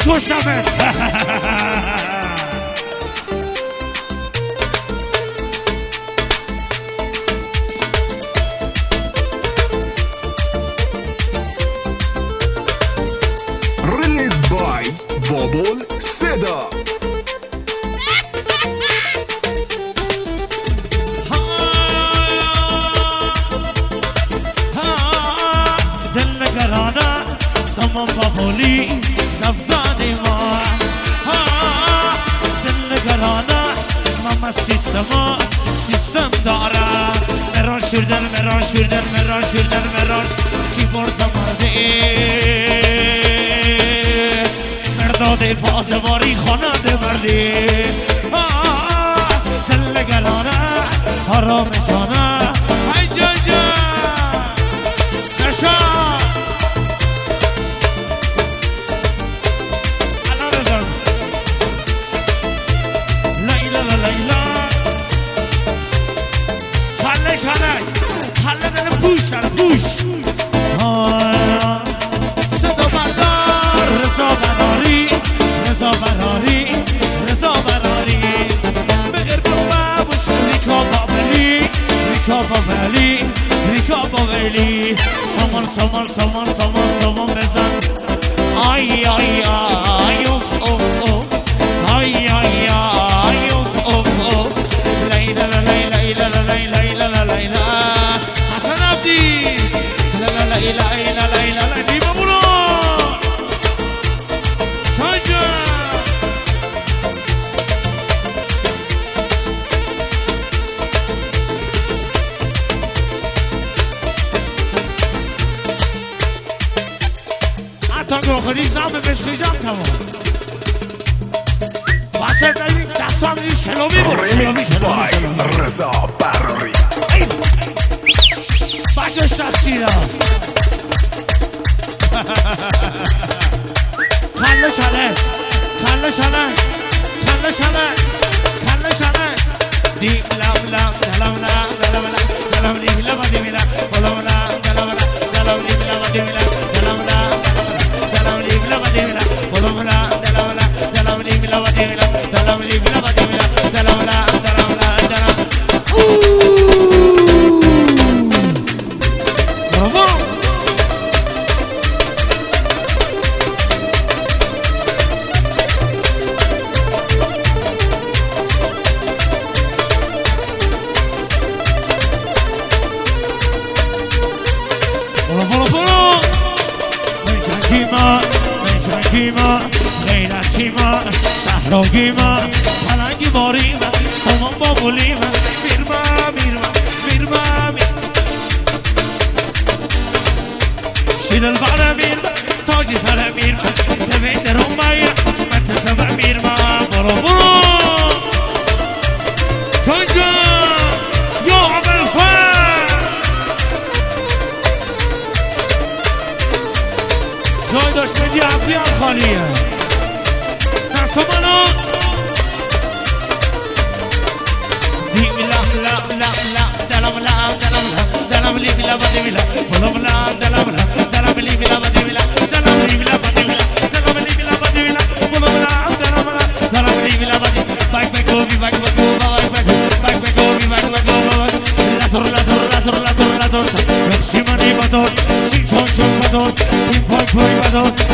میکشمت Released by Bobol Seda. دل نگرانه سامان بابولی سبزادی ما دل نگرانه ماما سیستم داره مراش شردن مراش کی برد مرده مرداده بازواری خانه بردی دل نگرانه حرام جانه ای جان اشا پوش صدا بردار رضا براری بغیر بابوش ریکا بابلی سامان بزن آی اوف آی اوف لیلا حسن عبدی لیلا دیما برو تاجا حتی آخری زم بشخیجم تمام واسه ببین دستان ریش شلومی Remix by Reza Barori. بگش هستی را خنده شنه دیم لم دلم نیم لبا دیمیلا بلام دلم نیم لبا دیمیلا دلم نیم لبا دیمیلا غیرتیما صحراگیما پلنگی باریما سامان بابولیما میرما شیدل باره میرما تاجی سر میرما تبین درون باید متسبه میرما برو تاجا یا عمل جای داشت بدی عبدی هم خالیه دستو منو دیمی دلم لیمی لبا دیمیلا دلم لیمی لبا دیمیلا back Shimani Bados, Ching Chong Chong Bados, Ping Pong Pong Bados,